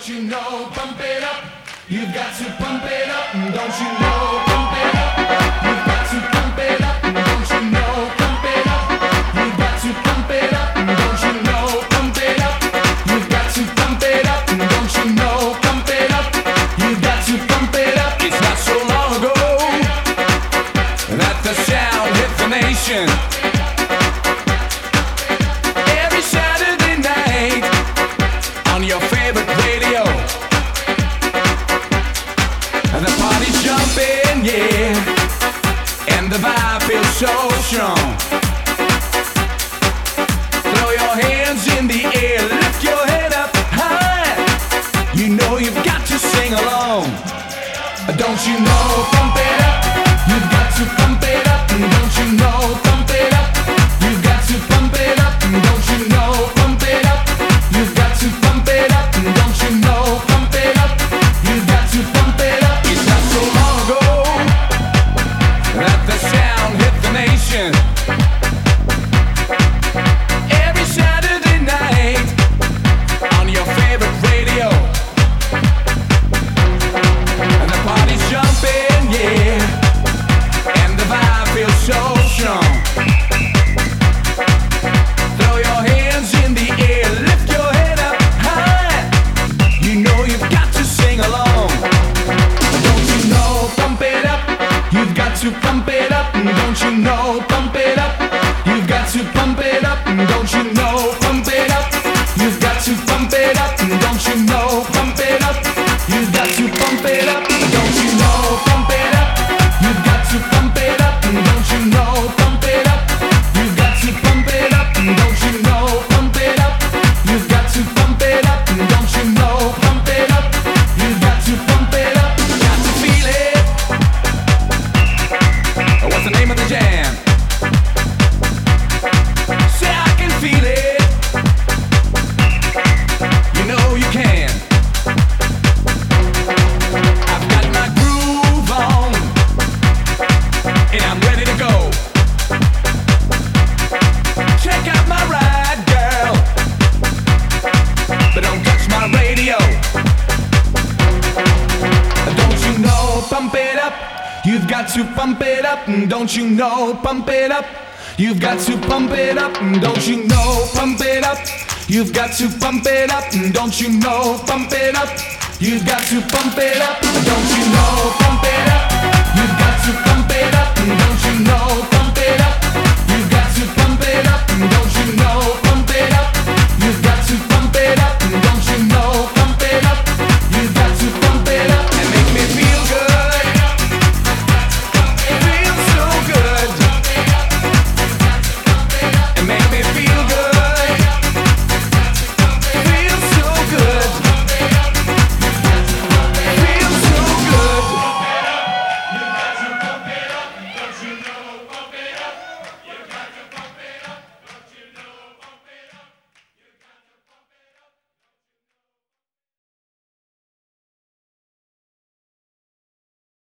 Don't you know, pump it up. You've got to pump it up. Don't you know, pump it up. You've got to pump it up. Don't you know, pump it up. You've got to pump it up. Don't you know, pump it up. You've got to pump it up. Don't you know, pump it up. You've got to pump it up. It's not so long ago that the sound hit the nation. Every Saturday night on your favorite radio, the party's jumping, yeah, and the vibe feels so strong. Throw your hands in the air, lift your head up high. You know you've got to sing along. Don't you know, pump it up. You've got to pump it up. Don't you know, pump it up. You've got to pump it up. Don't you know, pump it up. You've got to pump it up. Don't you know, pump it up. You've got to pump it up. It's not so long ago that the sound hit the nation. Every Saturday night on your favorite radio, and the party's jumping, yeah, and the vibe feels so strong. Throw your hands in the air, lift your head up high. You know you've got to sing along. Don't you know, pump it up. You've got to pump it up. Don't you know, pump it up. You've got to pump it up. Don't you know, pump it up. You've got to pump it up. Don't you know, pump it up. You've got to pump it up. Don't you know, pump it up. You've got to pump it up. Don't you know, pump it up. You've got to pump it up. Don't you know, pump it up. You've got to pump it up. Don't you know, pump it up. You've got to pump it up. Got to feel it. What's the name of the jam? Say I can feel it. You know you can. I've got my groove on, and I'm ready to go. Check out my ride, girl, but don't touch my radio. Don't you know, pump it up. You've got to pump it up. Don't you know, pump it up. You've got to pump it up. Don't you know, pump it up. You've got to pump it up. Don't you know, pump it up. You've got to pump it up. Don't you know,